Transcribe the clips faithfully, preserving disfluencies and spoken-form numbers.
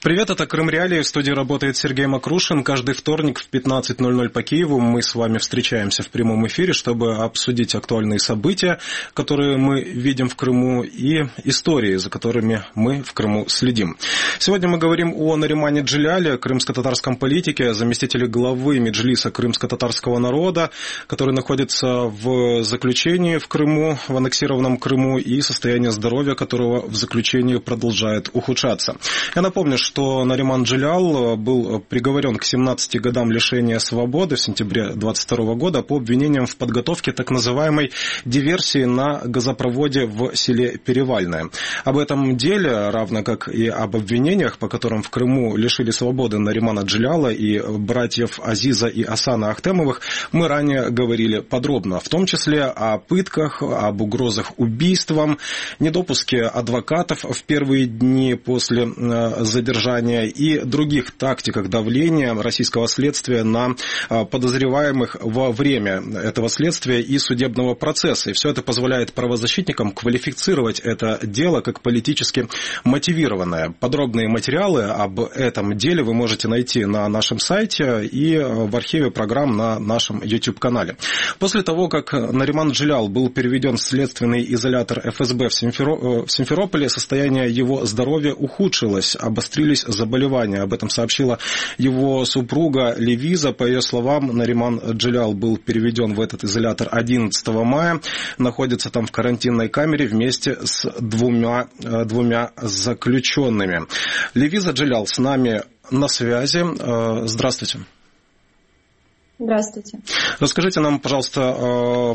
Привет, это Крым Реалии. В студии работает Сергей Макрушин. Каждый вторник в пятнадцать ноль ноль по Киеву мы с вами встречаемся в прямом эфире, чтобы обсудить актуальные события, которые мы видим в Крыму, и истории, за которыми мы в Крыму следим. Сегодня мы говорим о Наримане Джиляле, крымско-татарском политике, заместителе главы Меджлиса крымско-татарского народа, который находится в заключении в Крыму, в аннексированном Крыму, и состояние здоровья которого в заключении продолжает ухудшаться. Я напомню, что Нариман Джилял был приговорен к семнадцати годам лишения свободы в сентябре двадцать второго года по обвинениям в подготовке так называемой диверсии на газопроводе в селе Перевальное. Об этом деле, равно как и об обвинениях, по которым в Крыму лишили свободы Наримана Джиляла и братьев Азиза и Асана Ахтемовых, мы ранее говорили подробно, в том числе о пытках, об угрозах убийством, недопуске адвокатов в первые дни после задержания и других тактиках давления российского следствия на подозреваемых во время этого следствия и судебного процесса. И все это позволяет правозащитникам квалифицировать это дело как политически мотивированное. Подробные материалы об этом деле вы можете найти на нашем сайте и в архиве программ на нашем YouTube-канале. После того, как Нариман Джилял был переведен в следственный изолятор эф эс бэ в Симферополе, состояние его здоровья ухудшилось, обострились заболевания. Об этом сообщила его супруга Левиза. По ее словам, Нариман Джилял был переведен в этот изолятор одиннадцатого мая, находится там в карантинной камере вместе с двумя, двумя заключенными. Левиза Джилял с нами на связи. Здравствуйте. Здравствуйте. Расскажите нам, пожалуйста,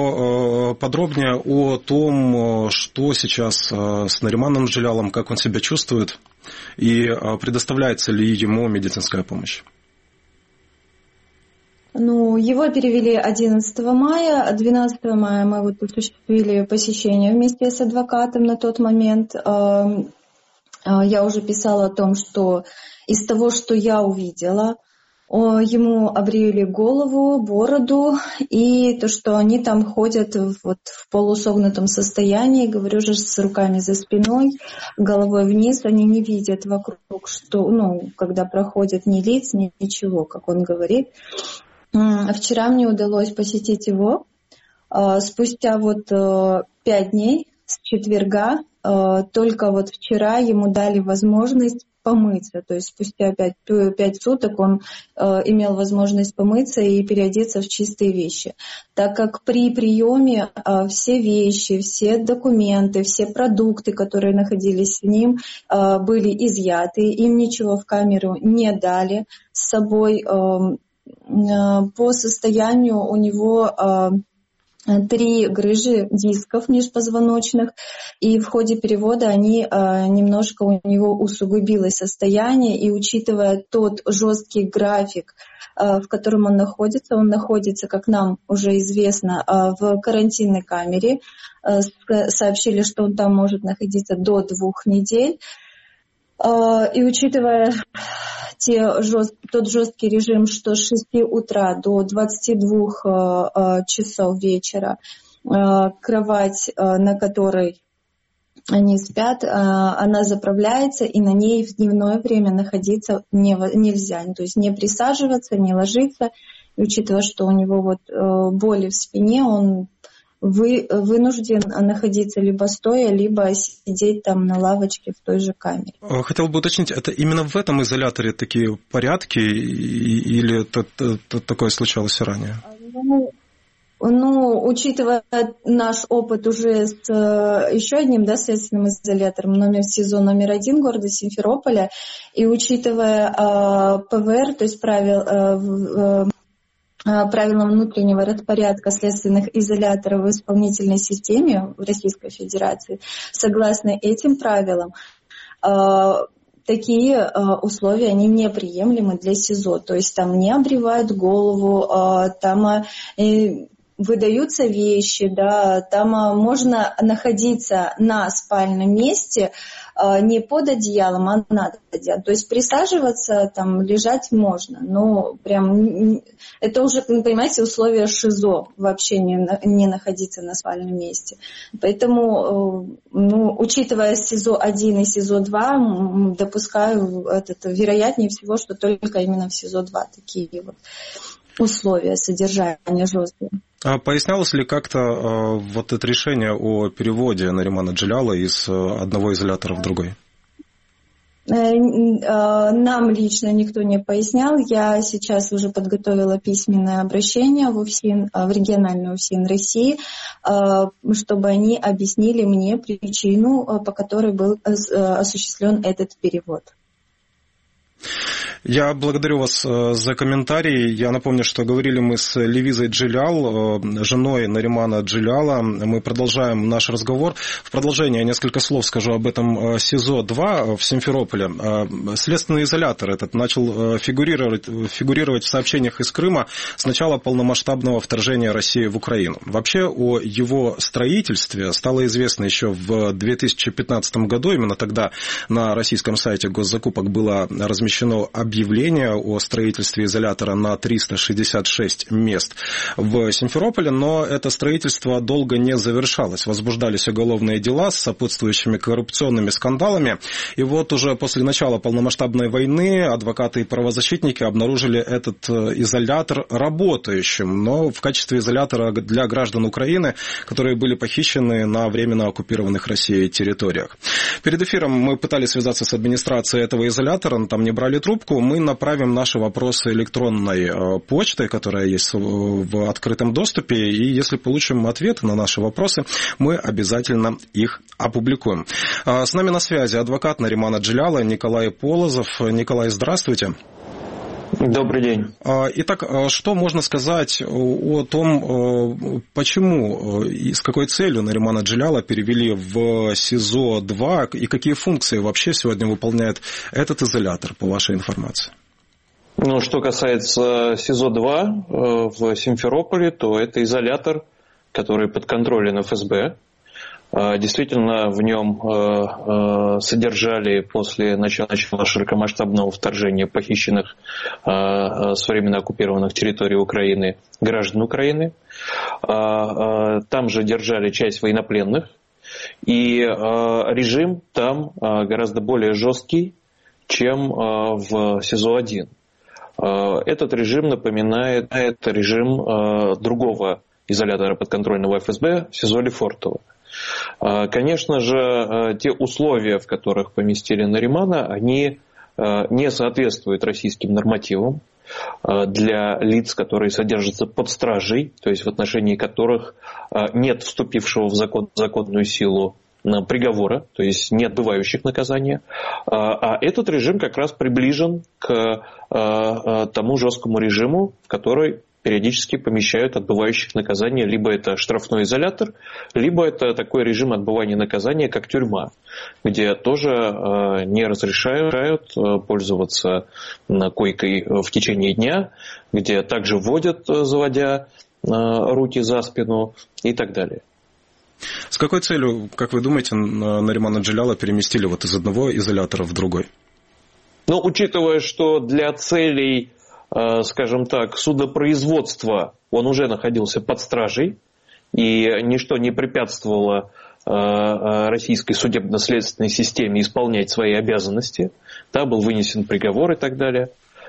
подробнее о том, что сейчас с Нариманом Джилялом, как он себя чувствует, и предоставляется ли ему медицинская помощь? Ну, его перевели одиннадцатого мая, а двенадцатого мая мы вот осуществили посещение вместе с адвокатом на тот момент. Я уже писала о том, что из того, что я увидела, ему обрили голову, бороду, и то, что они там ходят вот в полусогнутом состоянии, говорю же, с руками за спиной, головой вниз, они не видят вокруг, что, ну, когда проходят ни лиц, ни ничего, как он говорит. Вчера мне удалось посетить его. Спустя вот пять дней с четверга, только вот вчера ему дали возможность помыться, то есть спустя пять, пять суток он э, имел возможность помыться и переодеться в чистые вещи, так как при приеме э, все вещи, все документы, все продукты, которые находились с ним, э, были изъяты, им ничего в камеру не дали с собой. Э, э, по состоянию у него э, три грыжи дисков межпозвоночных, и в ходе перевода они э, немножко у него усугубилось состояние, и учитывая тот жесткий график, э, в котором он находится, он находится, как нам уже известно, э, в карантинной камере, э, сообщили, что он там может находиться до двух недель. И учитывая те жест... тот жесткий режим, что с шести утра до двадцати двух часов вечера кровать, на которой они спят, она заправляется, и на ней в дневное время находиться не... нельзя, то есть не присаживаться, не ложиться. И учитывая, что у него вот боли в спине, он вы вынужден находиться либо стоя, либо сидеть там на лавочке в той же камере. Хотел бы уточнить, это именно в этом изоляторе такие порядки, или это, это такое случалось ранее? Ну, ну, учитывая наш опыт уже с еще одним, да, следственным изолятором, номер СИЗО номер один города Симферополя, и учитывая э, пэ вэ эр, то есть правил э, правилам внутреннего распорядка следственных изоляторов в исполнительной системе в Российской Федерации, согласно этим правилам, такие условия, они неприемлемы для СИЗО. То есть там не обревают голову, там выдаются вещи, да, там можно находиться на спальном месте не под одеялом, а над одеялом. То есть присаживаться, там, лежать можно, но прям это уже, понимаете, условия ШИЗО, вообще не, не находиться на спальном месте. Поэтому, ну, учитывая СИЗО один и СИЗО два, допускаю, это, вероятнее всего, что только именно в СИЗО два такие вот условия содержания жесткие. А пояснялось ли как-то э, вот это решение о переводе Наримана Джиляла из э, одного изолятора в другой? Нам лично никто не пояснял. Я сейчас уже подготовила письменное обращение в УФСИН, в региональную УФСИН России, чтобы они объяснили мне причину, по которой был осуществлен этот перевод. Я благодарю вас за комментарий. Я напомню, что говорили мы с Левизой Джилял, женой Наримана Джиляла. Мы продолжаем наш разговор. В продолжение несколько слов скажу об этом СИЗО два в Симферополе. Следственный изолятор этот начал фигурировать, фигурировать в сообщениях из Крыма с начала полномасштабного вторжения России в Украину. Вообще о его строительстве стало известно еще в две тысячи пятнадцатом году. Именно тогда на российском сайте госзакупок было размещено объявление объявление о строительстве изолятора на триста шестьдесят шесть мест в Симферополе, но это строительство долго не завершалось. Возбуждались уголовные дела с сопутствующими коррупционными скандалами. И вот уже после начала полномасштабной войны адвокаты и правозащитники обнаружили этот изолятор работающим, но в качестве изолятора для граждан Украины, которые были похищены на временно оккупированных Россией территориях. Перед эфиром мы пытались связаться с администрацией этого изолятора, но там не брали трубку. Мы направим наши вопросы электронной почтой, которая есть в открытом доступе, и если получим ответы на наши вопросы, мы обязательно их опубликуем. С нами на связи адвокат Наримана Джиляла Николай Полозов. Николай, здравствуйте. Добрый день. Итак, что можно сказать о том, почему и с какой целью Наримана Джиляла перевели в СИЗО два и какие функции вообще сегодня выполняет этот изолятор, по вашей информации? Ну, что касается СИЗО два в Симферополе, то это изолятор, который подконтролен эф эс бэ. Действительно, в нем содержали после начала широкомасштабного вторжения похищенных с временно оккупированных территорий Украины граждан Украины. Там же держали часть военнопленных. И режим там гораздо более жесткий, чем в СИЗО один. Этот режим напоминает это режим другого изолятора подконтрольного эф эс бэ СИЗО Лефортово. Конечно же, те условия, в которых поместили Наримана, они не соответствуют российским нормативам для лиц, которые содержатся под стражей, то есть в отношении которых нет вступившего в закон, законную силу приговора, то есть не отбывающих наказания. А этот режим как раз приближен к тому жесткому режиму, в который периодически помещают отбывающих наказания. Либо это штрафной изолятор, либо это такой режим отбывания наказания, как тюрьма, где тоже не разрешают пользоваться койкой в течение дня, где также вводят, заводя руки за спину и так далее. С какой целью, как вы думаете, Наримана Джиляла переместили вот из одного изолятора в другой? Ну, учитывая, что для целей, скажем так, судопроизводства он уже находился под стражей, и ничто не препятствовало российской судебно-следственной системе исполнять свои обязанности. Да, был вынесен приговор и так далее.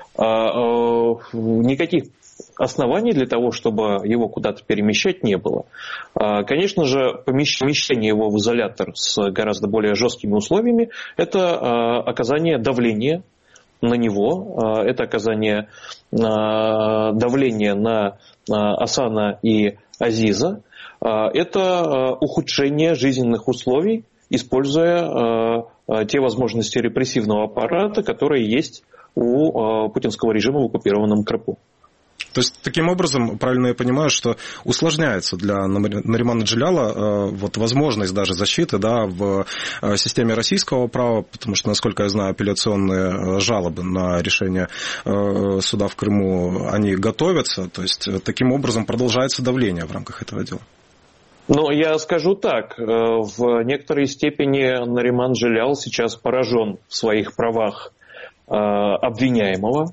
Никаких оснований для того, чтобы его куда-то перемещать, не было. Конечно же, помещение его в изолятор с гораздо более жесткими условиями – это оказание давления на него, это оказание давления на Асана и Азиза, это ухудшение жизненных условий, используя те возможности репрессивного аппарата, которые есть у путинского режима в оккупированном Крыму. То есть, таким образом, правильно я понимаю, что усложняется для Наримана Джиляла вот возможность даже защиты, да, в системе российского права, потому что, насколько я знаю, апелляционные жалобы на решение суда в Крыму, они готовятся, то есть, таким образом продолжается давление в рамках этого дела. Ну, я скажу так, в некоторой степени Нариман Джилял сейчас поражен в своих правах обвиняемого,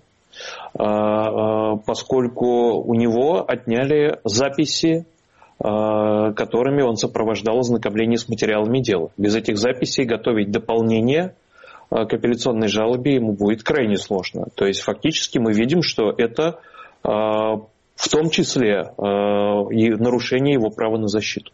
поскольку у него отняли записи, которыми он сопровождал ознакомление с материалами дела. Без этих записей готовить дополнение к апелляционной жалобе ему будет крайне сложно. То есть фактически мы видим, что это в том числе и нарушение его права на защиту.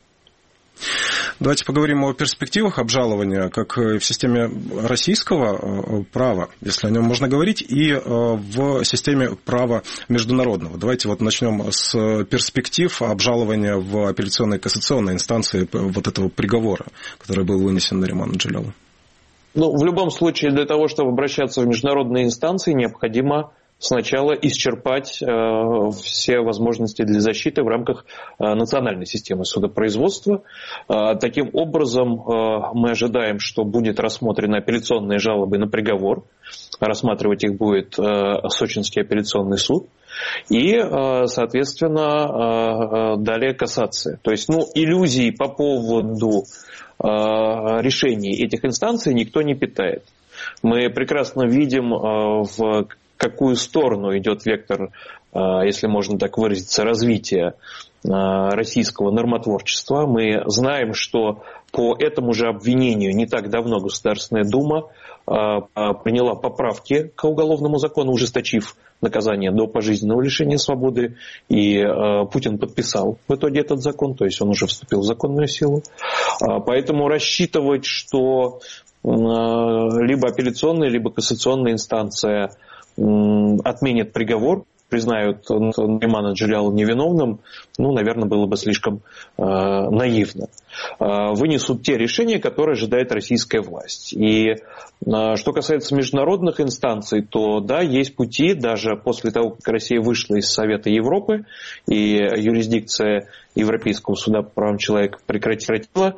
Давайте поговорим о перспективах обжалования, как в системе российского права, если о нем можно говорить, и в системе права международного. Давайте вот начнем с перспектив обжалования в апелляционной кассационной инстанции вот этого приговора, который был вынесен Нариману Джилялу. Ну, в любом случае, для того, чтобы обращаться в международные инстанции, необходимо сначала исчерпать э, все возможности для защиты в рамках э, национальной системы судопроизводства. Э, таким образом, э, мы ожидаем, что будет рассмотрены апелляционные жалобы на приговор. Рассматривать их будет э, Сочинский апелляционный суд. И, э, соответственно, э, далее кассация. То есть, ну, иллюзий по поводу э, решений этих инстанций никто не питает. Мы прекрасно видим, э, в какую сторону идет вектор, если можно так выразиться, развития российского нормотворчества. Мы знаем, что по этому же обвинению не так давно Государственная Дума приняла поправки к уголовному закону, ужесточив наказание до пожизненного лишения свободы, и Путин подписал в итоге этот закон, то есть он уже вступил в законную силу. Поэтому рассчитывать, что либо апелляционная, либо кассационная инстанция отменят приговор, признают Наримана Джиляла невиновным, ну, наверное, было бы слишком э, наивно. Э, вынесут те решения, которые ожидает российская власть. И э, что касается международных инстанций, то да, есть пути, даже после того, как Россия вышла из Совета Европы, и юрисдикция Европейского суда по правам человека прекратила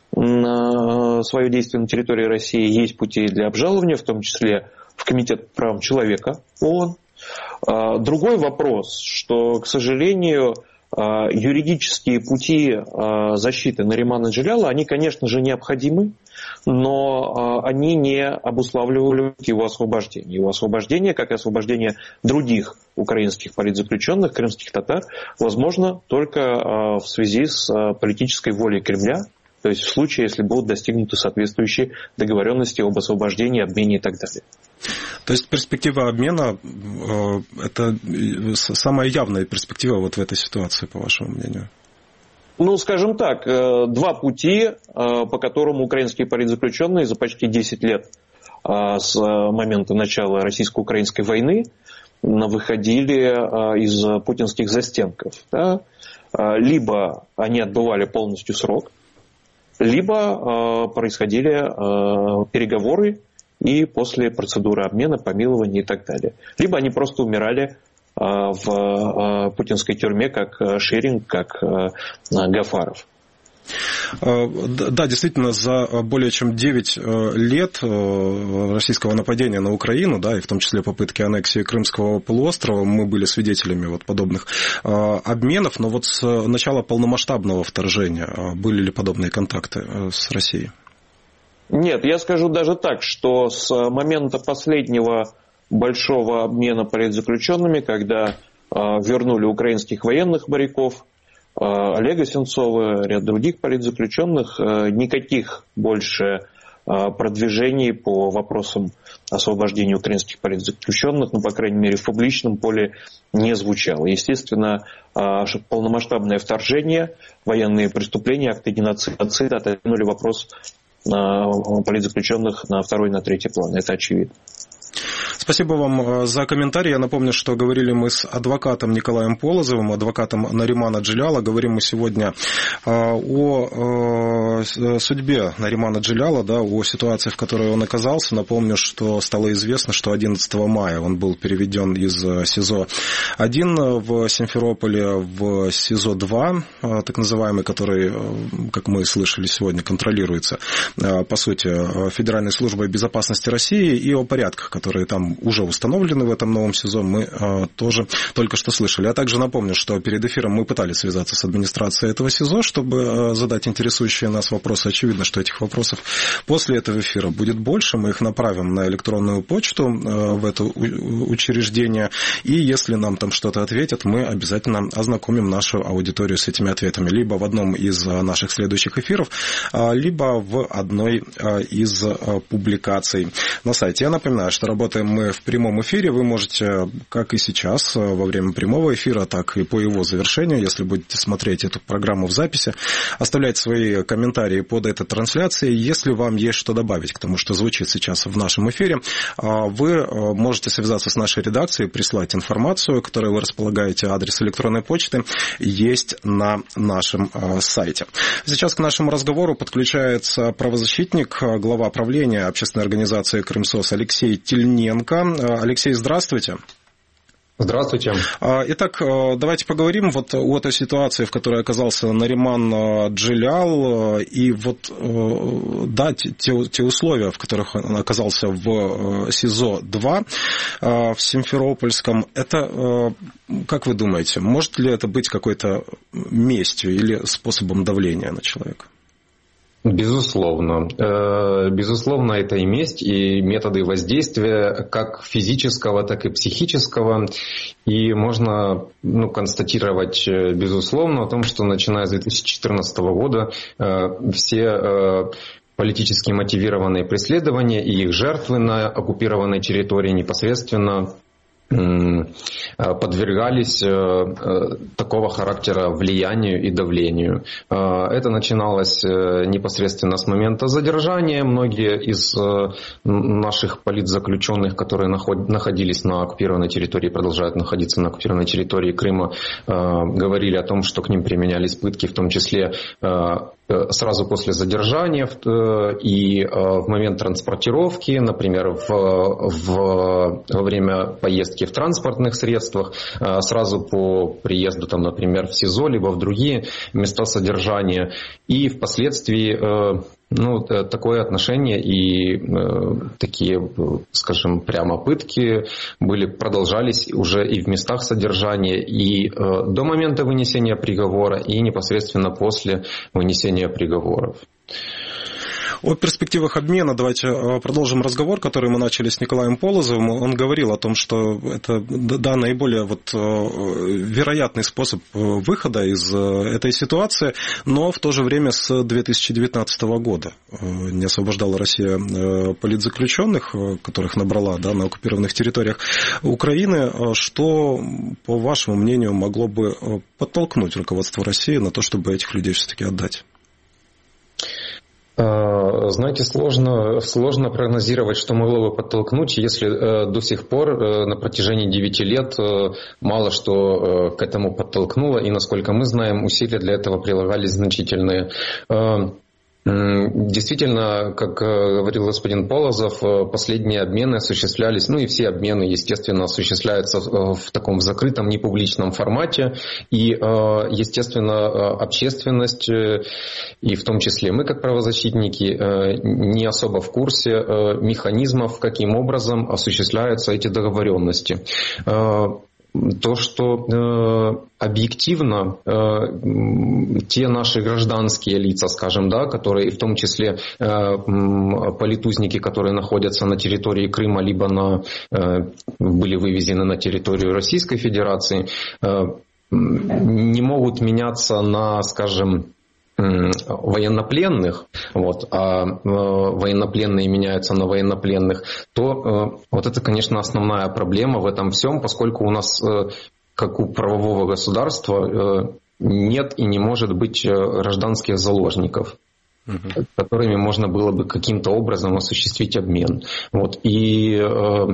э, свое действие на территории России, есть пути для обжалования, в том числе в Комитет по правам человека ООН. Другой вопрос, что, к сожалению, юридические пути защиты Наримана Джиляла, они, конечно же, необходимы, но они не обуславливают его освобождение. Его освобождение, как и освобождение других украинских политзаключенных, крымских татар, возможно только в связи с политической волей Кремля, то есть в случае, если будут достигнуты соответствующие договоренности об освобождении, обмене и так далее. То есть перспектива обмена – это самая явная перспектива вот в этой ситуации, по вашему мнению? Ну, скажем так, два пути, по которым украинские политзаключенные за почти десять лет с момента начала российско-украинской войны выходили из путинских застенков. Да? Либо они отбывали полностью срок, либо происходили переговоры, и после процедуры обмена, помилования и так далее. Либо они просто умирали в путинской тюрьме, как Шеринг, как Гафаров. Да, действительно, за более чем девять лет российского нападения на Украину, да, и в том числе попытки аннексии Крымского полуострова, мы были свидетелями вот подобных обменов, но вот с начала полномасштабного вторжения были ли подобные контакты с Россией? Нет, я скажу даже так, что с момента последнего большого обмена политзаключенными, когда э, вернули украинских военных моряков, э, Олега Сенцова, ряд других политзаключенных, э, никаких больше э, продвижений по вопросам освобождения украинских политзаключенных, ну, по крайней мере, в публичном поле не звучало. Естественно, э, полномасштабное вторжение, военные преступления, акты геноцида отодвинули вопрос политзаключенных на второй и на третий план. Это очевидно. Спасибо вам за комментарий. Я напомню, что говорили мы с адвокатом Николаем Полозовым, адвокатом Наримана Джиляла. Говорим мы сегодня о судьбе Наримана Джиляла, да, о ситуации, в которой он оказался. Напомню, что стало известно, что одиннадцатого мая он был переведен из СИЗО один в Симферополе в СИЗО два, так называемый, который, как мы слышали сегодня, контролируется, по сути, Федеральной службой безопасности России, и о порядках, которые там уже установлены в этом новом СИЗО, мы тоже только что слышали. Я также напомню, что перед эфиром мы пытались связаться с администрацией этого СИЗО, чтобы задать интересующие нас вопросы. Очевидно, что этих вопросов после этого эфира будет больше. Мы их направим на электронную почту в это учреждение, и если нам там что-то ответят, мы обязательно ознакомим нашу аудиторию с этими ответами либо в одном из наших следующих эфиров, либо в одной из публикаций на сайте. Я напоминаю, что работаем мы в прямом эфире. Вы можете, как и сейчас, во время прямого эфира, так и по его завершению, если будете смотреть эту программу в записи, оставлять свои комментарии под этой трансляцией. Если вам есть что добавить к тому, что звучит сейчас в нашем эфире, вы можете связаться с нашей редакцией, прислать информацию, которой вы располагаете. Адрес электронной почты есть на нашем сайте. Сейчас к нашему разговору подключается правозащитник, глава правления общественной организации «Крымсос» Алексей Тельненко. Алексей, здравствуйте. Здравствуйте. Итак, давайте поговорим вот о той ситуации, в которой оказался Нариман Джилял, и вот, да, те, те условия, в которых он оказался в СИЗО два в Симферопольском. Это, как вы думаете, может ли это быть какой-то местью или способом давления на человека? Безусловно. Безусловно, это и месть, и методы воздействия как физического, так и психического. И можно, ну, констатировать, безусловно, о том, что начиная с две тысячи четырнадцатого года все политически мотивированные преследования и их жертвы на оккупированной территории непосредственно подвергались такого характера влиянию и давлению. Это начиналось непосредственно с момента задержания. Многие из наших политзаключенных, которые находились на оккупированной территории, продолжают находиться на оккупированной территории Крыма, говорили о том, что к ним применялись пытки, в том числе сразу после задержания и в момент транспортировки, например, в, в, во время поездки в транспортных средствах, сразу по приезду, там, например, в СИЗО, либо в другие места содержания. И впоследствии, ну, такое отношение и такие, скажем, прямо пытки были, продолжались уже и в местах содержания, и до момента вынесения приговора, и непосредственно после вынесения приговоров. О перспективах обмена давайте продолжим разговор, который мы начали с Николаем Полозовым. Он говорил о том, что это, да, наиболее вот вероятный способ выхода из этой ситуации, но в то же время с две тысячи девятнадцатого года не освобождала Россия политзаключенных, которых набрала, да, на оккупированных территориях Украины. Что, по вашему мнению, могло бы подтолкнуть руководство России на то, чтобы этих людей все-таки отдать? Знаете, сложно, сложно прогнозировать, что могло бы подтолкнуть, если э, до сих пор э, на протяжении девяти лет э, мало что э, к этому подтолкнуло, и, насколько мы знаем, усилия для этого прилагались значительные. Э, Действительно, как говорил господин Полозов, последние обмены осуществлялись, ну и все обмены, естественно, осуществляются в таком закрытом, непубличном формате. И, естественно, общественность, и в том числе мы, как правозащитники, не особо в курсе механизмов, каким образом осуществляются эти договоренности. То, что э, объективно э, те наши гражданские лица, скажем, да, которые в том числе э, политузники, которые находятся на территории Крыма, либо на, э, были вывезены на территорию Российской Федерации, э, не могут меняться на, скажем, военнопленных, вот, а э, военнопленные меняются на военнопленных, то э, вот это, конечно, основная проблема в этом всем, поскольку у нас, э, как у правового государства, э, нет и не может быть гражданских заложников, угу. которыми можно было бы каким-то образом осуществить обмен. Вот, и э,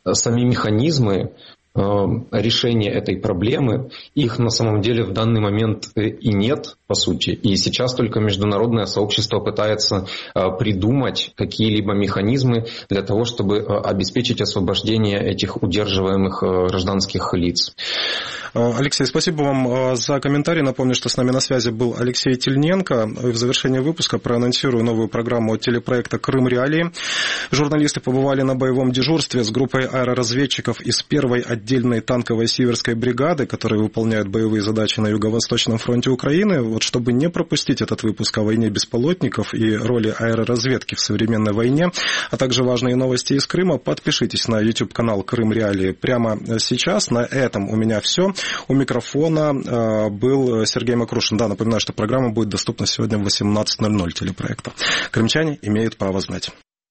сами механизмы решения этой проблемы, их на самом деле в данный момент и нет, по сути. И сейчас только международное сообщество пытается придумать какие-либо механизмы для того, чтобы обеспечить освобождение этих удерживаемых гражданских лиц. Алексей, спасибо вам за комментарий. Напомню, что с нами на связи был Алексей Тельненко. В завершении выпуска проанонсирую новую программу от телепроекта «Крым Реалии». Журналисты побывали на боевом дежурстве с группой аэроразведчиков из первой отдельной танковой Сиверской бригады, которые выполняют боевые задачи на Юго-Восточном фронте Украины. Вот чтобы не пропустить этот выпуск о войне беспилотников и роли аэроразведки в современной войне, а также важные новости из Крыма, подпишитесь на YouTube-канал «Крым Реалии» прямо сейчас. На этом у меня все. У микрофона был Сергей Макрушин. Да, напоминаю, что программа будет доступна сегодня в восемнадцать ноль ноль телепроекта. Крымчане имеют право знать.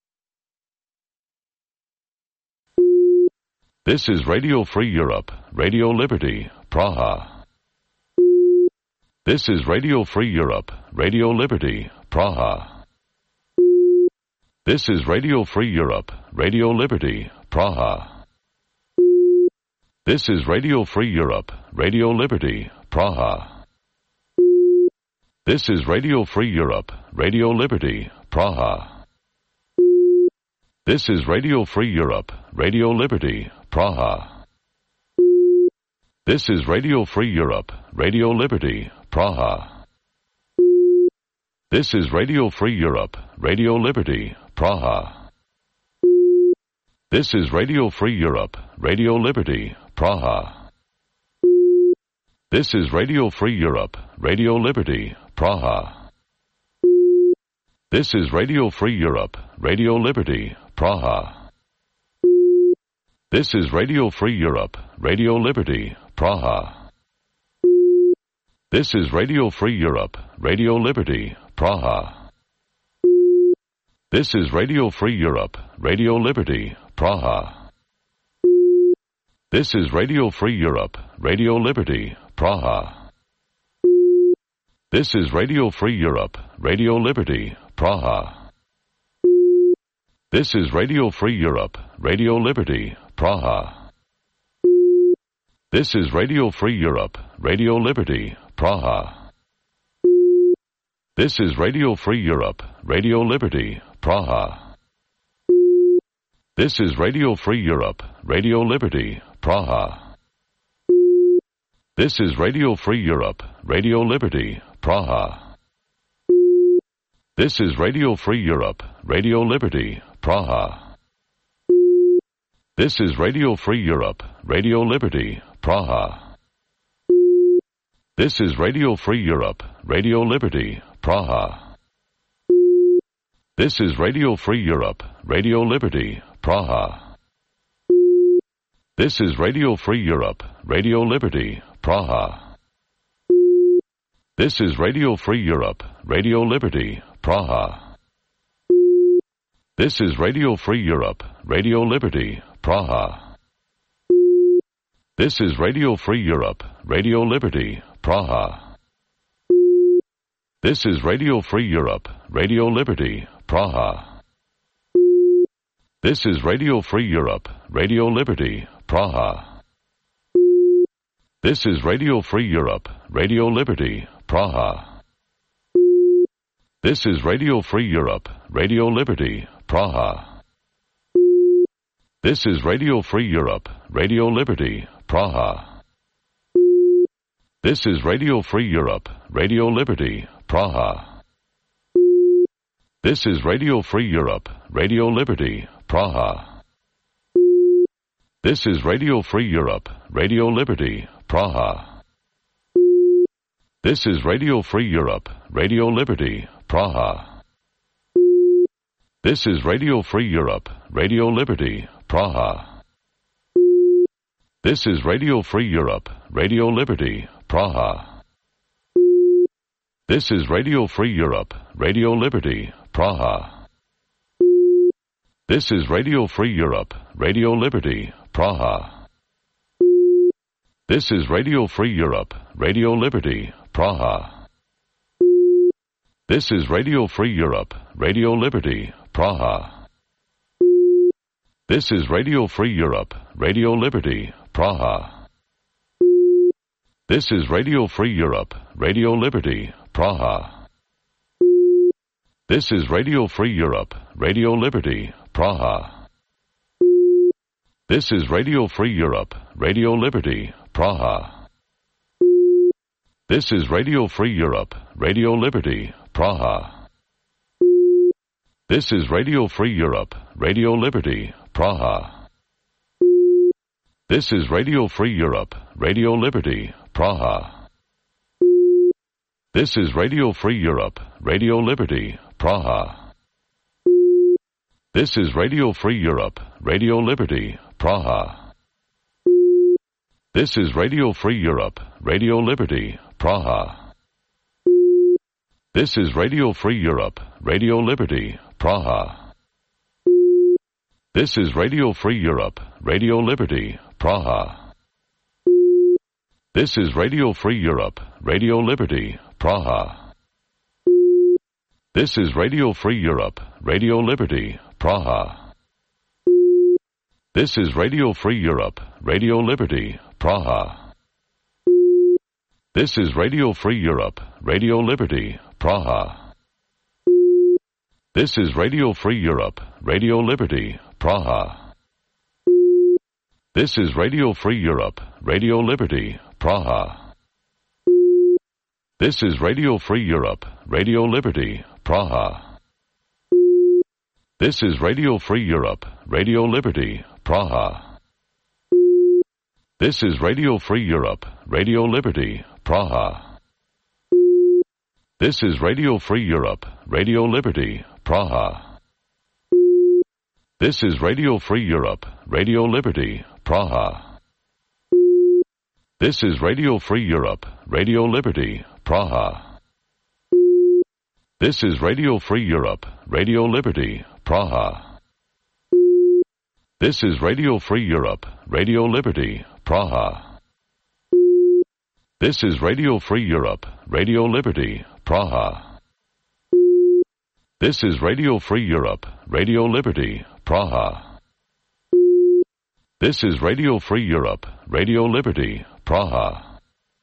This is Radio Free Europe, Radio Liberty, Praha. This is Radio Free Europe, Radio Liberty, Praha. This is Radio Free Europe, Radio Liberty, Praha. This is Radio Free Europe, Radio Liberty, Praha. This is Radio Free Europe, Radio Liberty, Praha. This is Radio Free Europe, Radio Liberty, Praha. This is Radio Free Europe, Radio Liberty, Praha. This is Radio Free Europe, Radio Liberty, Praha. This is Radio Free Europe, Radio Liberty, Praha. This is Radio Free Europe, Radio Liberty, Praha. This is Radio Free Europe, Radio Liberty, Praha. This is Radio Free Europe, Radio Liberty, Praha. This is Radio Free Europe, Radio Liberty, Praha. This is Radio Free Europe, Radio Liberty, Praha. This is Radio Free Europe, Radio Liberty, Praha. This is Radio Free Europe, Radio Liberty, Praha. This is Radio Free Europe, Radio Liberty, Praha. This is Radio Free Europe, Radio Liberty, Praha. This is Radio Free Europe, Radio Liberty, Praha. This is Radio Free Europe, Radio Liberty, Praha. This is Radio Free Europe, Radio Liberty, Praha. This is Radio Free Europe, Radio Liberty, Praha. This is Radio Free Europe, Radio Liberty, Praha. This is Radio Free Europe, Radio Liberty, Praha. This is Radio Free Europe, Radio Liberty, Praha. This is Radio Free Europe, Radio Liberty, Praha. This is Radio Free Europe, Radio Liberty, Praha. This is Radio Free Europe, Radio Liberty, Praha. This is Radio Free Europe, Radio Liberty, Praha. This is Radio Free Europe, Radio Liberty, Praha. This is Radio Free Europe, Radio Liberty, Praha. This is Radio Free Europe, Radio Liberty, Praha. This is Radio Free Europe, Radio Liberty, Praha. This is Radio Free Europe, Radio Liberty, Praha. This is Radio Free Europe, Radio Liberty, Praha. This is Radio Free Europe, Radio Liberty, Praha. This is Radio Free Europe, Radio Liberty, Praha. This is Radio Free Europe, Radio Liberty, Praha. This is Radio Free Europe, Radio Liberty, Praha. This is Radio Free Europe, Radio Liberty, Praha. This is Radio Free Europe, Radio Liberty, Praha. This is Radio Free Europe, Radio Liberty, Praha. This is Radio Free Europe, Radio Liberty, Praha. This is Radio Free Europe, Radio Liberty, Praha. This is Radio Free Europe, Radio Liberty, Praha. This is Radio Free Europe, Radio Liberty, Praha. This is Radio Free Europe, Radio Liberty, Praha. This is Radio Free Europe, Radio Liberty, Praha. This is Radio Free Europe, Radio Liberty, Praha. This is Radio Free Europe, Radio Liberty, Praha. This is Radio Free Europe, Radio Liberty, Praha. This is Radio Free Europe, Radio Liberty, Praha. This is Radio Free Europe, Radio Liberty, Praha. This is Radio Free Europe, Radio Liberty, Praha. This is Radio Free Europe, Radio Liberty, Praha. This is Radio Free Europe, Radio Liberty, Praha. This is Radio Free Europe, Radio Liberty, Praha. This is Radio Free Europe, Radio Liberty, Praha. This is Radio Free Europe, Radio Liberty, Praha. This is Radio Free Europe, Radio Liberty, Praha. This is Radio Free Europe, Radio Liberty, Praha. This is Radio Free Europe, Radio Liberty, Praha. This is Radio Free Europe, Radio Liberty, Praha. This is Radio Free Europe, Radio Liberty, Praha. This is Radio Free Europe, Radio Liberty, Praha. This is Radio Free Europe, Radio Liberty, Praha. This is Radio Free Europe, Radio Liberty, Praha. This is Radio Free Europe, Radio Liberty, Praha. This is Radio Free Europe, Radio Liberty, Praha. This is Radio Free Europe, Radio Liberty, Praha. This is Radio Free Europe, Radio Liberty, Praha. This is Radio Free Europe, Radio Liberty, Praha. This is Radio Free Europe, Radio Liberty, Praha.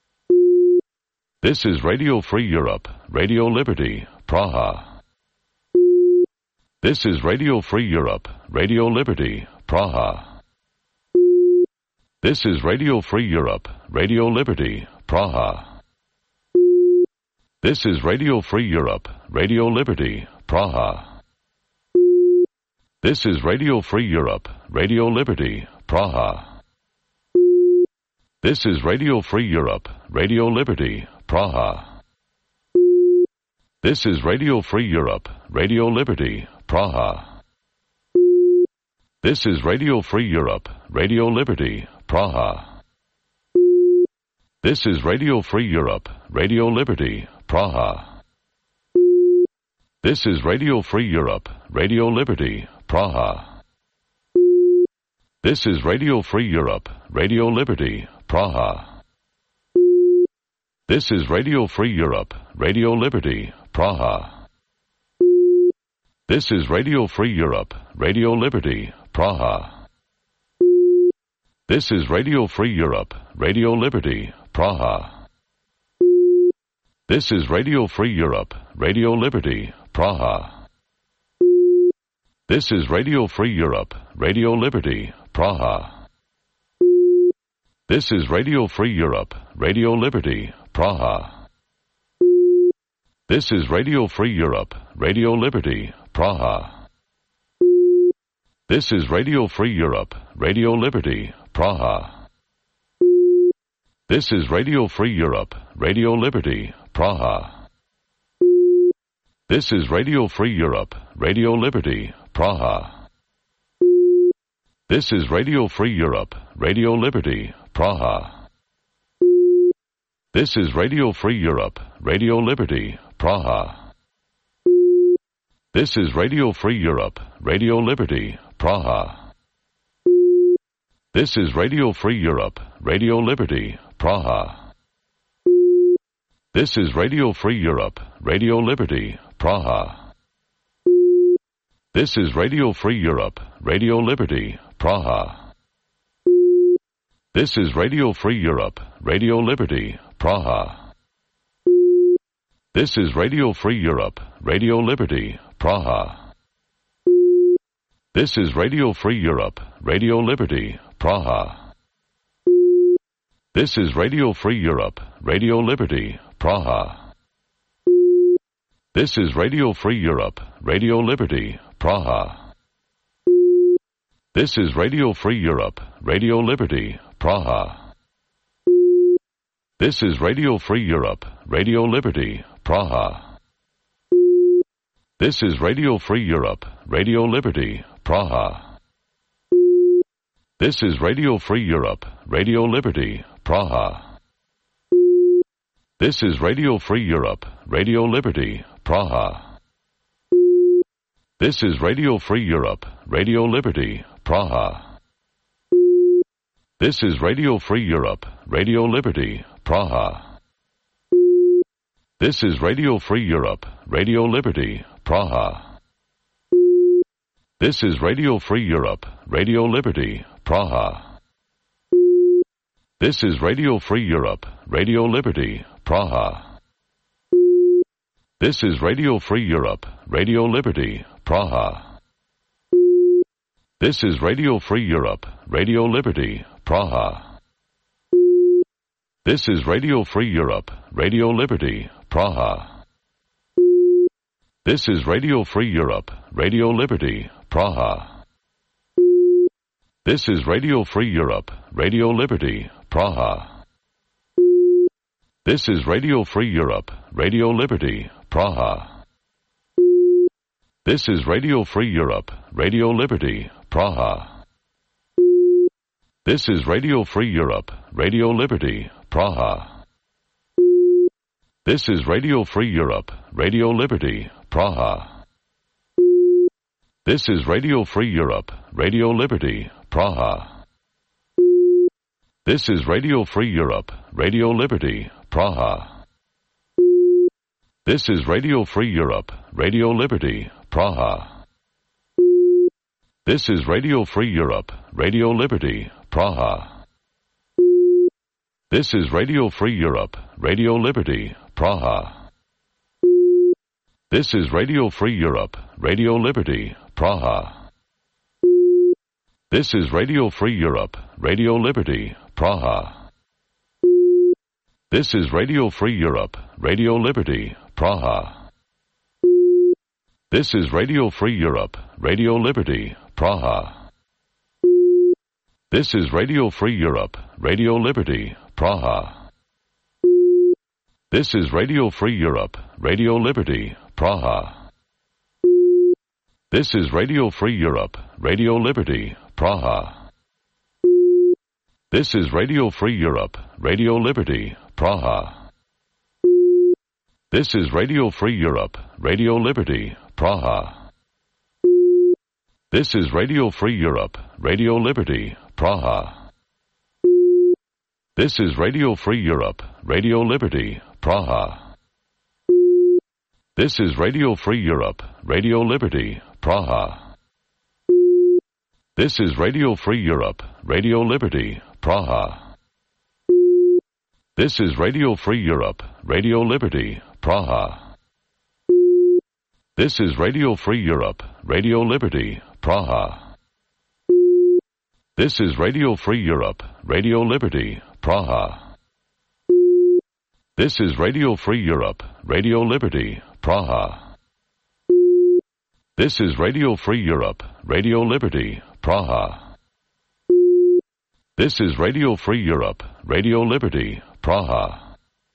This is Radio Free Europe, Radio Liberty, Praha. This is Radio Free Europe, Radio Liberty, Praha. This is Radio Free Europe, Radio Liberty, Praha. This is Radio Free Europe, Radio Liberty, Praha. This is Radio Free Europe, Radio Liberty, Praha. This is Radio Free Europe, Radio Liberty, Praha. This is Radio Free Europe, Radio Liberty, Praha. This is Radio Free Europe, Radio Liberty, Praha. This is Radio Free Europe, Radio Liberty, Praha. This is Radio Free Europe, Radio Liberty, Praha. This is Radio Free Europe, Radio Liberty, Praha. This is Radio Free Europe, Radio Liberty, Praha. This is Radio Free Europe, Radio Liberty, Praha. This is Radio Free Europe, Radio Liberty, Praha. This is Radio Free Europe, Radio Liberty, Praha. This is Radio Free Europe, Radio Liberty, Praha. This is Radio Free Europe, Radio Liberty, Praha. This is Radio Free Europe, Radio Liberty, Praha. This is Radio Free Europe, Radio Liberty, Praha. This is Radio Free Europe, Radio Liberty, Praha. This is Radio Free Europe, Radio Liberty, Praha. This is Radio Free Europe, Radio Liberty, Praha. This is Radio Free Europe, Radio Liberty, Praha. This is Radio Free Europe, Radio Liberty, Praha. This is Radio Free Europe, Radio Liberty, Praha. This is Radio Free Europe, Radio Liberty, Praha. This is Radio Free Europe, Radio Liberty, Praha. This is Radio Free Europe, Radio Liberty, Praha. This is Radio Free Europe, Radio Liberty, Praha. This is Radio Free Europe, Radio Liberty, Praha. This is Radio Free Europe, Radio Liberty, Praha. This is Radio Free Europe, Radio Liberty, Praha. This is Radio Free Europe, Radio Liberty, Praha. This is Radio Free Europe, Radio Liberty, Praha. This is Radio Free Europe, Radio Liberty, Praha. This is Radio Free Europe, Radio Liberty, Praha. This is Radio Free Europe, Radio Liberty, Praha. This is Radio Free Europe, Radio Liberty, Praha. This is Radio Free Europe, Radio Liberty, Praha. This is Radio Free Europe, Radio Liberty, Praha. This is Radio Free Europe, Radio Liberty, Praha. This is Radio Free Europe, Radio Liberty, Praha. This is Radio Free Europe, Radio Liberty, Praha. This is Radio Free Europe, Radio Liberty, Praha. This is Radio Free Europe, Radio Liberty, Praha. This is Radio Free Europe, Radio Liberty, Praha. This is Radio Free Europe, Radio Liberty, Praha. This is Radio Free Europe, Radio Liberty, Praha. This is Radio Free Europe, Radio Liberty, Praha. This is Radio Free Europe, Radio Liberty, Praha. This is Radio Free Europe, Radio Liberty, Praha. This is Radio Free Europe, Radio Liberty, Praha. This is Radio Free Europe, Radio Liberty, Praha. This is Radio Free Europe, Radio Liberty, Praha. This is Radio Free Europe, Radio Liberty, Praha. This is Radio Free Europe, Radio Liberty, Praha. This is Radio Free Europe, Radio Liberty, Praha. This is Radio Free Europe, Radio Liberty, Praha. This is Radio Free Europe, Radio Liberty, Praha. This is Radio Free Europe, Radio Liberty, Praha. This is Radio Free Europe, Radio Liberty, Praha. This is Radio Free Europe, Radio Liberty, Praha. This is Radio Free Europe, Radio Liberty, Praha. This is Radio Free Europe, Radio Liberty, Praha. This is Radio Free Europe, Radio Liberty, Praha. This is Radio Free Europe, Radio Liberty, Praha. This is Radio Free Europe, Radio Liberty, Praha. This is Radio Free Europe, Radio Liberty, Praha. This is Radio Free Europe, Radio Liberty, Praha. This is Radio Free Europe, Radio Liberty, Praha. This is Radio Free Europe, Radio Liberty, Praha. This is Radio Free Europe, Radio Liberty, Praha. This is Radio Free Europe, Radio Liberty, Praha. This is Radio Free Europe, Radio Liberty, Praha. This is Radio Free Europe, Radio Liberty, Praha.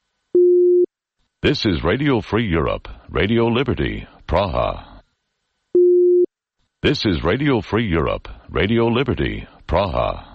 This is Radio Free Europe, Radio Liberty, Praha. This is Radio Free Europe, Radio Liberty, Praha.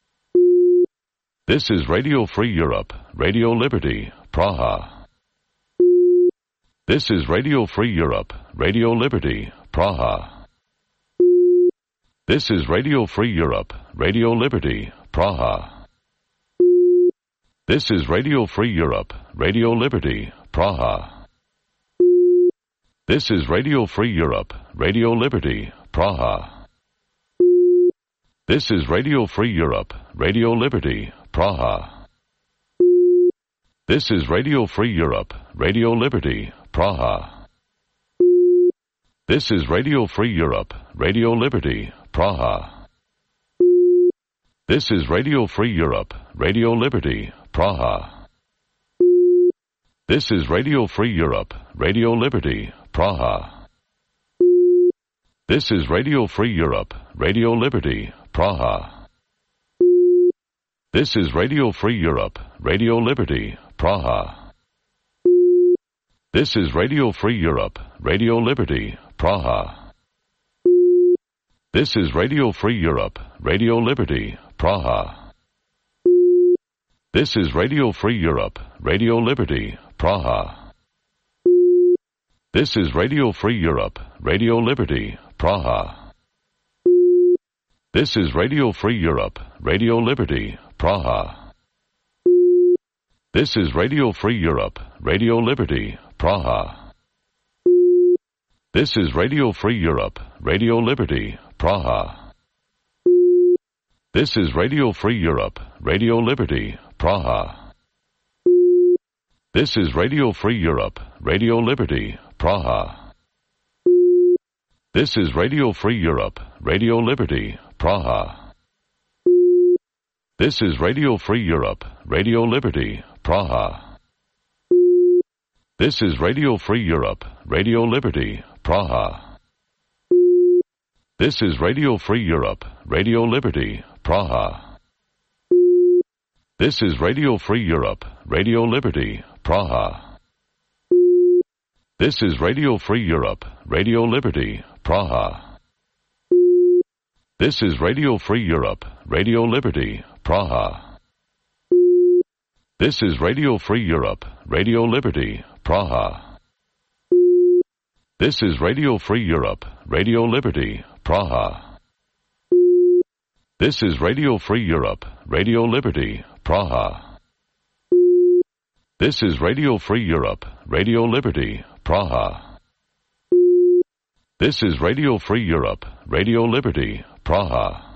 This is Radio Free Europe, Radio Liberty, Praha. This is Radio Free Europe, Radio Liberty, Praha. This is Radio Free Europe, Radio Liberty, Praha. This is Radio Free Europe, Radio Liberty, Praha. This is Radio Free Europe, Radio Liberty, Praha. This is Radio Free Europe, Radio Liberty, Praha. This is Radio Free Europe, Radio Liberty, Praha. This is Radio Free Europe, Radio Liberty, Praha. This is Radio Free Europe, Radio Liberty, Praha. This is Radio Free Europe, Radio Liberty, Praha. This is Radio Free Europe, Radio Liberty, Praha. This is Radio Free Europe, Radio Liberty, Praha. This is Radio Free Europe, Radio Liberty, Praha. This is Radio Free Europe, Radio Liberty, Praha. This is Radio Free Europe, Radio Liberty, Praha. This is Radio Free Europe, Radio Liberty, Praha. This is Radio Free Europe, Radio Liberty, Praha. This is Radio Free Europe, Radio Liberty, Praha. This is Radio Free Europe, Radio Liberty, Praha. This is Radio Free Europe, Radio Liberty, Praha. This is Radio Free Europe, Radio Liberty, Praha. This is Radio Free Europe, Radio Liberty, Praha. This is Radio Free Europe, Radio Liberty, Praha. This is Radio Free Europe, Radio Liberty, Praha. This is Radio Free Europe, Radio Liberty, Praha. This is Radio Free Europe, Radio Liberty, Praha. This is Radio Free Europe, Radio Liberty, Praha. This is Radio Free Europe, Radio Liberty, Praha. This is Radio Free Europe, Radio Liberty, Praha. This is Radio Free Europe, Radio Liberty, Praha. This is Radio Free Europe, Radio Liberty, Praha. This is Radio Free Europe, Radio Liberty, Praha. This is Radio Free Europe, Radio Liberty, Praha.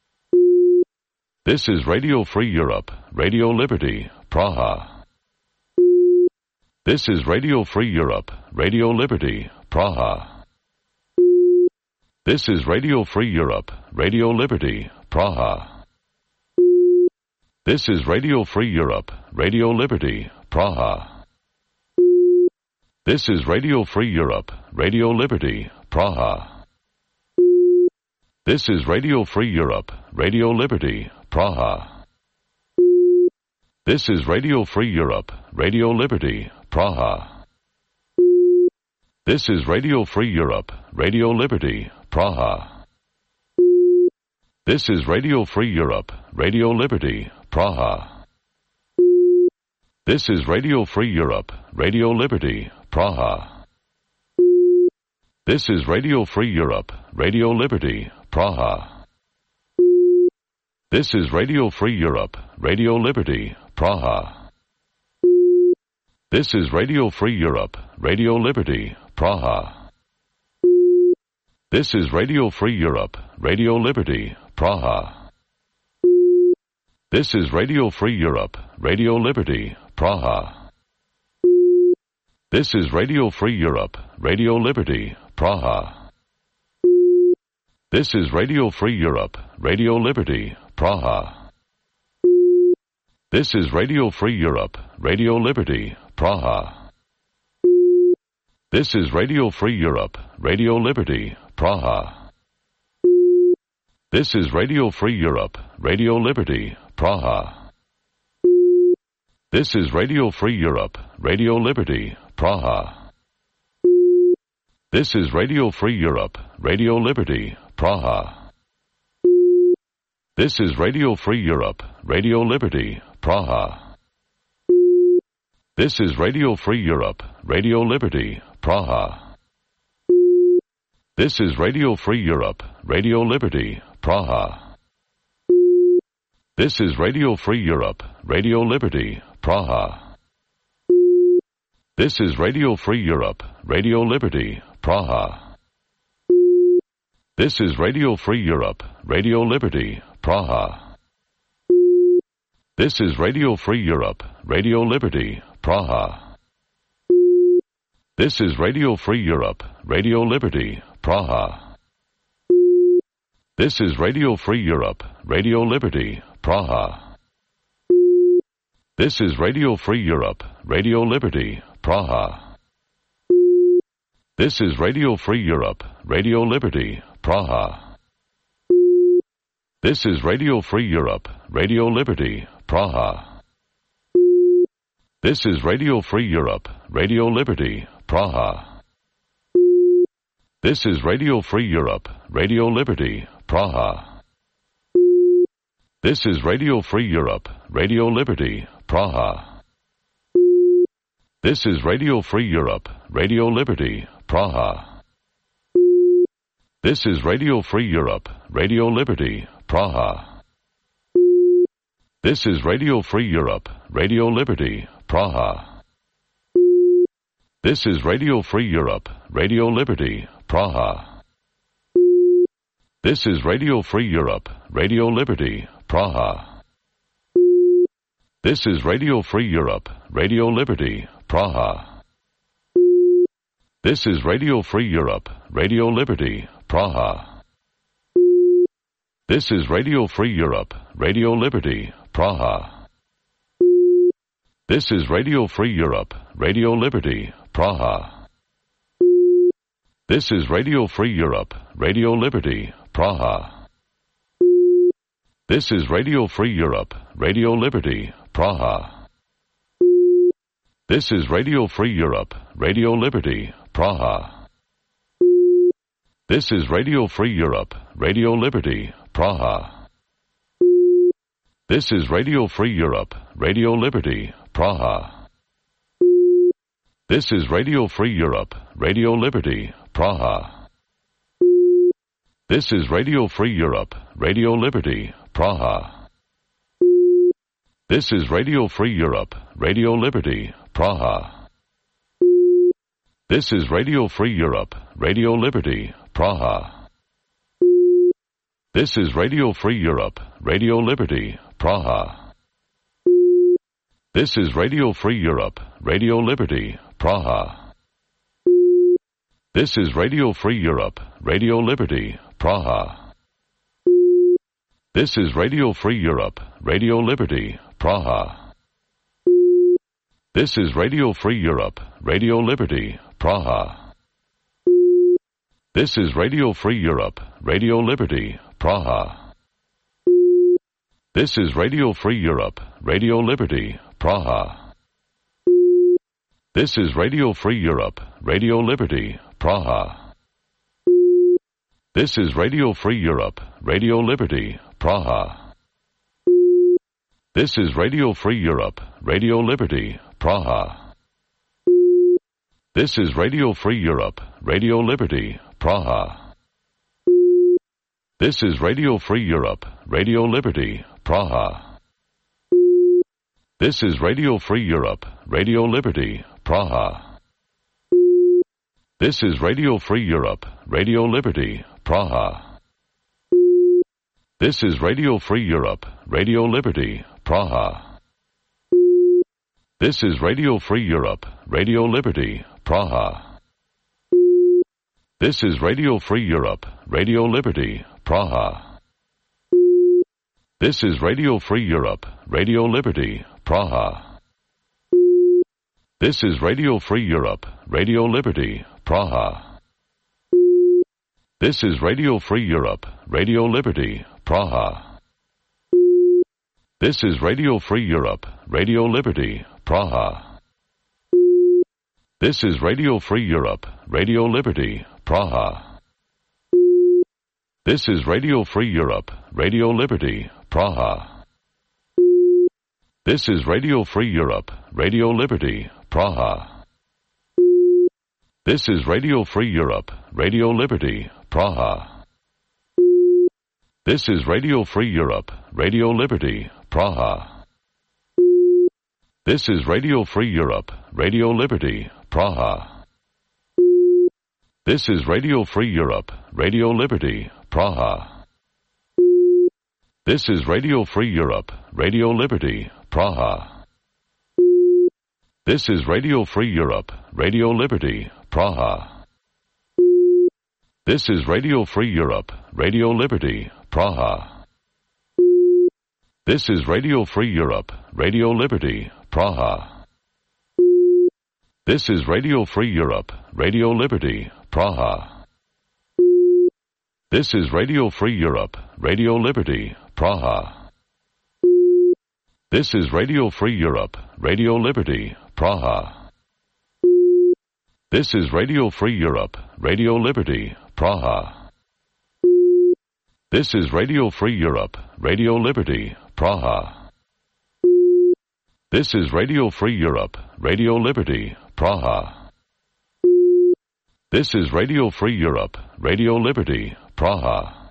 This is Radio Free Europe, Radio Liberty, Praha. This is Radio Free Europe, Radio Liberty, Praha. This is Radio Free Europe, Radio Liberty, Praha. This is Radio Free Europe, Radio Liberty, Praha. This is Radio Free Europe, Radio Liberty, Praha. This is Radio Free Europe, Radio Liberty, Praha. This is Radio Free Europe, Radio Liberty, Praha. This is Radio Free Europe, Radio Liberty, Praha. This is Radio Free Europe, Radio Liberty, Praha. This is Radio Free Europe, Radio Liberty, Praha. This is Radio Free Europe, Radio Liberty, Praha. This is Radio Free Europe, Radio Liberty, Praha. This is Radio Free Europe, Radio Liberty, Praha. This is Radio Free Europe, Radio Liberty, Praha. This is Radio Free Europe, Radio Liberty, Praha. This is Radio Free Europe, Radio Liberty, Praha. This is Radio Free Europe, Radio Liberty, Praha. This is Radio Free Europe, Radio Liberty, Praha. This is Radio Free Europe, Radio Liberty, Praha. This is Radio Free Europe, Radio Liberty, Praha. This is Radio Free Europe, Radio Liberty, Praha. This is Radio Free Europe, Radio Liberty, Praha. This is Radio Free Europe, Radio Liberty, Praha. This is Radio Free Europe, Radio Liberty, Praha. This is Radio Free Europe, Radio Liberty, Praha. This is Radio Free Europe, Radio Liberty, Praha. This is Radio Free Europe, Radio Liberty, Praha. This is Radio Free Europe, Radio Liberty, Praha. This is Radio Free Europe, Radio Liberty, Praha. This is Radio Free Europe, Radio Liberty, Praha. This is Radio Free Europe, Radio Liberty, Praha. This is Radio Free Europe, Radio Liberty, Praha. This is Radio Free Europe, Radio Liberty, Praha. This is Radio Free Europe, Radio Liberty, Praha. This is Radio Free Europe, Radio Liberty, Praha. This is Radio Free Europe, Radio Liberty, Praha. This is Radio Free Europe, Radio Liberty, Praha. This is Radio Free Europe, Radio Liberty, Praha. This is Radio Free Europe, Radio Liberty, Praha. This is Radio Free Europe, Radio Liberty, Praha. This is Radio Free Europe, Radio Liberty, Praha. This is Radio Free Europe, Radio Liberty, Praha. This is Radio Free Europe, Radio Liberty, Praha. This is Radio Free Europe, Radio Liberty, Praha. This is Radio Free Europe, Radio Liberty, Praha. This is Radio Free Europe, Radio Liberty, Praha. This is Radio Free Europe, Radio Liberty, Praha. This is Radio Free Europe, Radio Liberty, Praha. This is Radio Free Europe, Radio Liberty, Praha. This is Radio Free Europe, Radio Liberty, Praha. This is Radio Free Europe, Radio Liberty, Praha. This is Radio Free Europe, Radio Liberty, Praha. This is Radio Free Europe, Radio Liberty, Praha. This is Radio Free Europe, Radio Liberty, Praha. This is Radio Free Europe, Radio Liberty, Praha. This is Radio Free Europe, Radio Liberty, Praha. This is Radio Free Europe, Radio Liberty, Praha. This is Radio Free Europe, Radio Liberty, Praha. This is Radio Free Europe, Radio Liberty, Praha. This is Radio Free Europe, Radio Liberty, Praha. This is Radio Free Europe, Radio Liberty, Praha. This is Radio Free Europe, Radio Liberty, Praha. This is Radio Free Europe, Radio Liberty, Praha. This is Radio Free Europe, Radio Liberty, Praha. This is Radio Free Europe, Radio Liberty, Praha. This is Radio Free Europe, Radio Liberty, Praha. This is Radio Free Europe, Radio Liberty, Praha. This is Radio Free Europe, Radio Liberty, Praha. This is Radio Free Europe, Radio Liberty, Praha. This is Radio Free Europe, Radio Liberty, Praha. This is Radio Free Europe, Radio Liberty, Praha. This is Radio Free Europe, Radio Liberty, Praha. This is Radio Free Europe, Radio Liberty, Praha. This is Radio Free Europe, Radio Liberty, Praha. This is Radio Free Europe, Radio Liberty, Praha. This is Radio Free Europe, Radio Liberty, Praha. This is Radio Free Europe, Radio Liberty, Praha. This is Radio Free Europe, Radio Liberty, Praha. This is Radio Free Europe, Radio Liberty, Praha. This is Radio Free Europe, Radio Liberty, Praha. This is Radio Free Europe, Radio Liberty, Praha. This is Radio Free Europe, Radio Liberty, Praha. This is Radio Free Europe, Radio Liberty, Praha. This is Radio Free Europe, Radio Liberty, Praha. This is Radio Free Europe, Radio Liberty, Praha. This is Radio Free Europe, Radio Liberty, Praha. This is Radio Free Europe, Radio Liberty, Praha. This is Radio Free Europe, Radio Liberty, Praha. This is Radio Free Europe, Radio Liberty, Praha. This is Radio Free Europe, Radio Liberty, Praha. This is Radio Free Europe, Radio Liberty, Praha. This is Radio Free Europe, Radio Liberty, Praha. This is Radio Free Europe, Radio Liberty, Praha. This is Radio Free Europe, Radio Liberty, Praha.